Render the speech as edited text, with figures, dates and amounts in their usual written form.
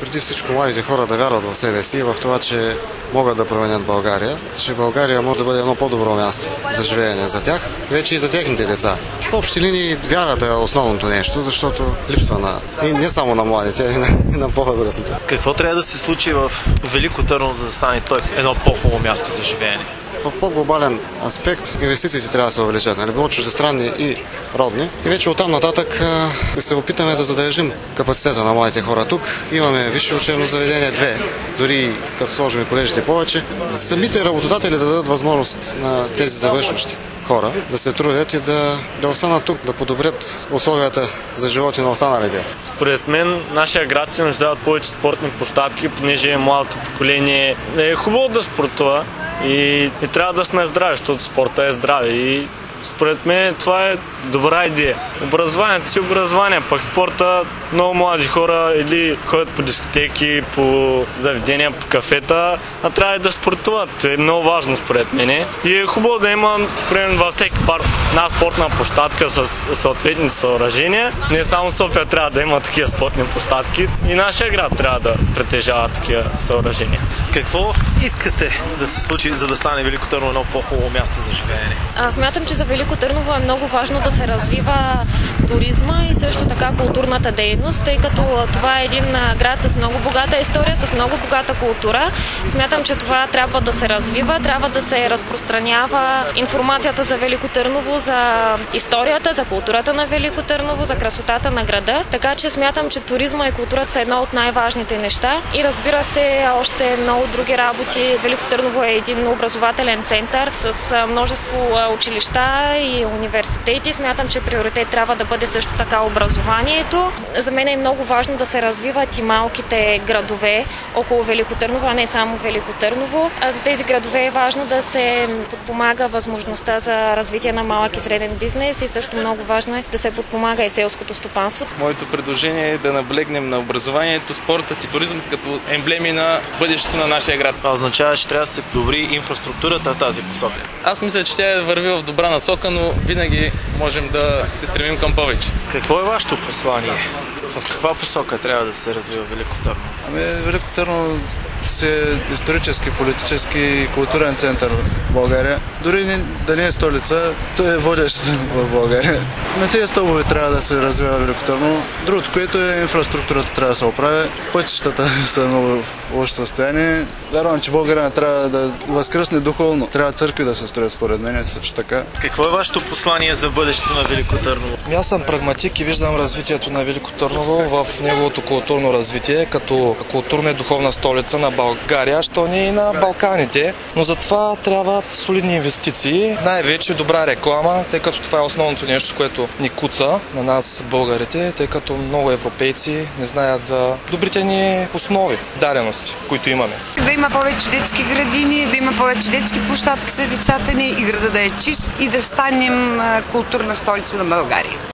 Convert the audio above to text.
преди всичко младите хора да вярват в себе си и в това, че могат да променят България, че България може да бъде едно по-добро място за живеене за тях, вече и за техните деца. В общи линии вярата е основното нещо, защото липсва и не само на младите, и на по-възрастните. Какво трябва да се случи в Велико Търново, за да стане той едно по-хубаво място за живеене? В по-глобален аспект инвестициите трябва да се увеличат, било чуждестранни и родни. И вече оттам нататък да се опитаме да задържим капацитета на младите хора тук. Имаме висше учебно заведение, 2, дори като сложим и колежите повече. Самите работодатели да дадат възможност на тези завършващи хора да се трудят и да останат тук, да подобрят условията за живот и на останалите. Според мен нашия град се нуждае от повече спортни площадки, понеже младото поколение е хубаво да спортува и трябва да сме здрави, защото спорта е здраве. И според мен това е добра идея. Образованието си образование, пък спорта много млади хора или ходят по дискотеки, по заведения, по кафета, а трябва да спортуват. Това е много важно според мен. И е хубаво да има, примерно във всеки парк, една спортна площадка с съответни съоръжения. Не само София трябва да има такива спортни площадки, и нашия град трябва да притежава такива съоръжения. Какво искате да се случи, за да стане Велико Търново едно по-хубаво място за живеене? Смятам, че за Велико Търново е много важно да се развива туризма и също така културната дейност, тъй като това е един град с много богата история, с много богата култура. Смятам, че това трябва да се развива, трябва да се разпространява информацията за Велико Търново, за историята, за културата на Велико Търново, за красотата на града. Така че смятам, че туризма и културата са едно от най-важните неща. И разбира се, още много други работи. Велико Търново е един образователен център с множество училища и университети. Смятам, че приоритет трябва да бъде също така образованието. За мен е много важно да се развиват и малките градове около Велико Търново, а не само Велико Търново. За тези градове е важно да се подпомага възможността за развитие на малък и среден бизнес и също много важно е да се подпомага и селското стопанство. Моето предложение е да наблегнем на образованието, спортът и туризмът като емблеми на бъдещето на нашия град. Това означава, че трябва да се подобри инфраструктурата в тази посока. Аз мисля, че тя върви в добра насока, но винаги можем да се стремим към повече. Какво е вашето послание? В каква посока трябва да се развива Велико Търново? Велико Търново е исторически, политически и културен център в България. Дори да не е столица, той е водещ в България. На тези стълбове трябва да се развива Велико Търново. Другото, което е инфраструктурата трябва да се оправи. Пътищата са много в лошо състояние. Вярвам, че България трябва да възкръсне духовно. Трябва църкви да се строят, според мен, също така. Какво е вашето послание за бъдещето на Велико Търново? Аз съм прагматик и виждам развитието на Велико Търново в неговото културно развитие, като културна и духовна столица на България, що не и на Балканите. Но за това трябват солидни инвестиции, най-вече добра реклама, тъй като това е основното нещо, с което ни куца на нас българите, тъй като много европейци не знаят за добрите ни основи, дадености, които имаме. Да има повече детски градини, да има повече детски площадки за децата ни и града да е чист и да станем културна столица на България.